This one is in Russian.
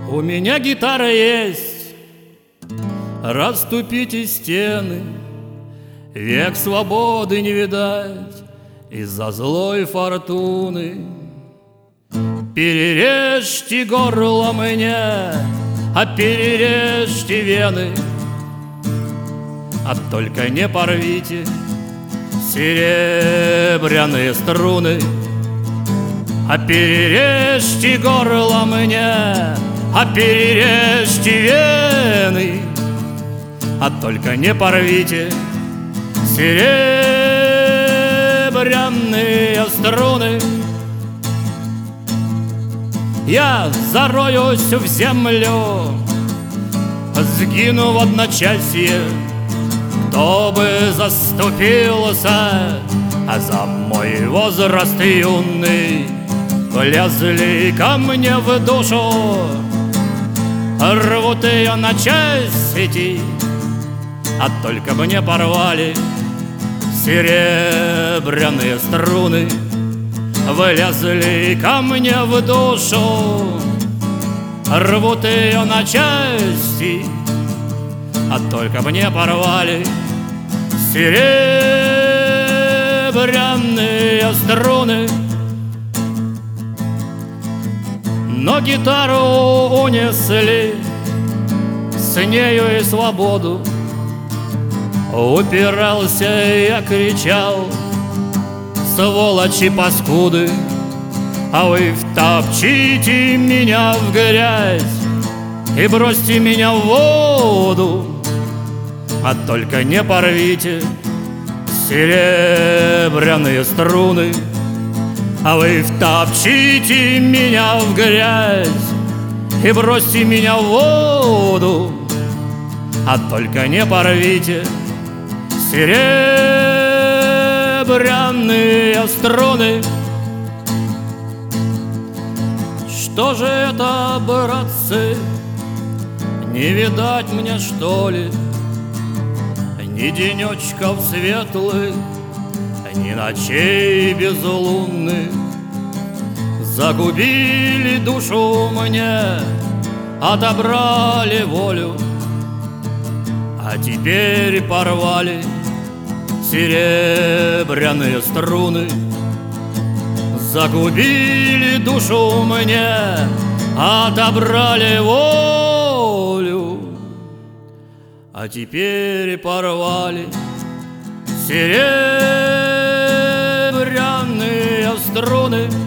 У меня гитара есть, расступите стены, век свободы не видать из-за злой фортуны. Перережьте горло мне, а перережьте вены, а только не порвите серебряные струны. А перережьте горло мне, а перережьте вены, а только не порвите серебряные струны. Я зароюсь в землю, сгину в одночасье, кто бы заступился за мой возраст юный. Влезли ко мне в душу, рвут ее на части, а только мне порвали серебряные струны. Влезли ко мне в душу, рвут ее на части, а только мне порвали серебряные струны. Но гитару унесли, с нею и свободу. Упирался я, кричал: сволочи паскуды, а вы втопчите меня в грязь и бросьте меня в воду, а только не порвите серебряные струны. А вы втопчите меня в грязь и бросьте меня в воду, а только не порвите серебряные струны. Что же это, братцы, не видать мне, что ли, ни денечков светлых, ни ночей безлунных? Загубили душу мне, отобрали волю, а теперь порвали серебряные струны. Загубили душу мне, отобрали волю, а теперь порвали серебряные струны.